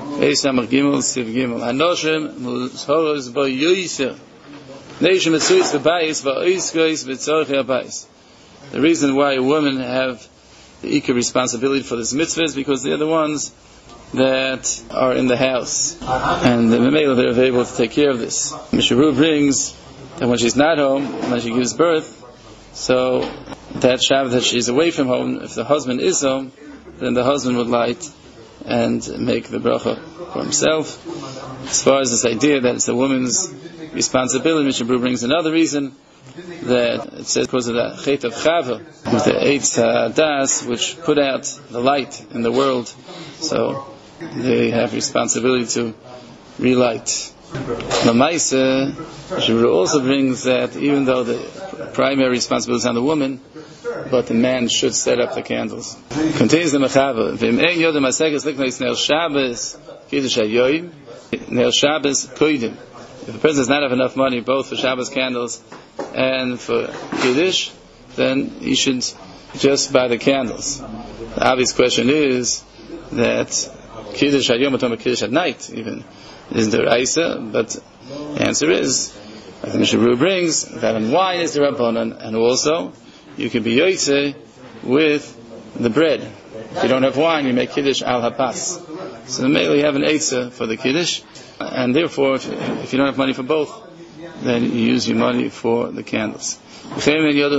Eisamach Gimel Siv Gimel. Hanoshim Mushoros Bo Yoiser. Neishim Metzuis V'Bayis V'Oiskois V'Tzorchei Abayis. The reason why a woman have the equal responsibility for this mitzvah is because they're the ones that are in the house, and the male they're able to take care of this. Misharu brings that when she's not home, when she gives birth, so that Shabbat that she's away from home, if the husband is home, then the husband would light and make the bracha for himself. As far as this idea that it's the woman's responsibility, Misharu brings another reason, that it says because of the Chet of Chava, with the Eitz Das, which put out the light in the world, so they have responsibility to relight. The Maisa also brings that even though the primary responsibility is on the woman, but the man should set up the candles. Continues the Mechava. V'im ein yodem haseges liknos neil Shabbos kiddush hayoyim neil Shabbos koidim. If a person does not have enough money both for Shabbos candles and for Kiddush, then he should just buy the candles. The obvious question is that Kiddush Hayom Atom Kiddush at night even is the Raisa, but the answer is, as the Mishnah brings, that in wine is the Rabbanan, and also you can be Yotzei with the bread. If you don't have wine, you make Kiddush al Hapas. So immediately you have an Eitzah for the Kiddush, and therefore if you don't have money for both, then you use your money for the candles. Part of the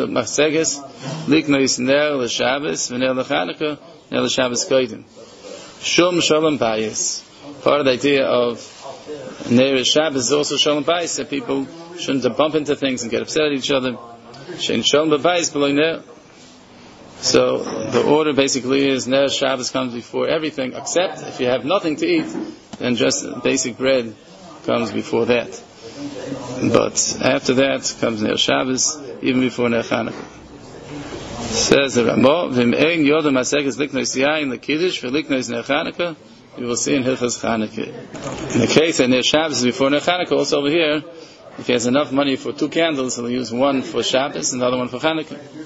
idea of Ner Shabbos is also Shalom Bayis, that people shouldn't bump into things and get upset at each other. So the order basically is Ner Shabbos comes before everything, except if you have nothing to eat, then just basic bread comes before that. But after that comes Ner Shabbos, even before Ner Chanukah. Says the Ramah, "V'im ein yodem hasekes liknos yayin lekiddush v'liknos Ner Chanukah." You will see in Hilchos Chanukah. In the case that Ner Shabbos is before Ner Chanukah, also over here, if he has enough money for two candles, he'll use one for Shabbos and the other one for Chanukah.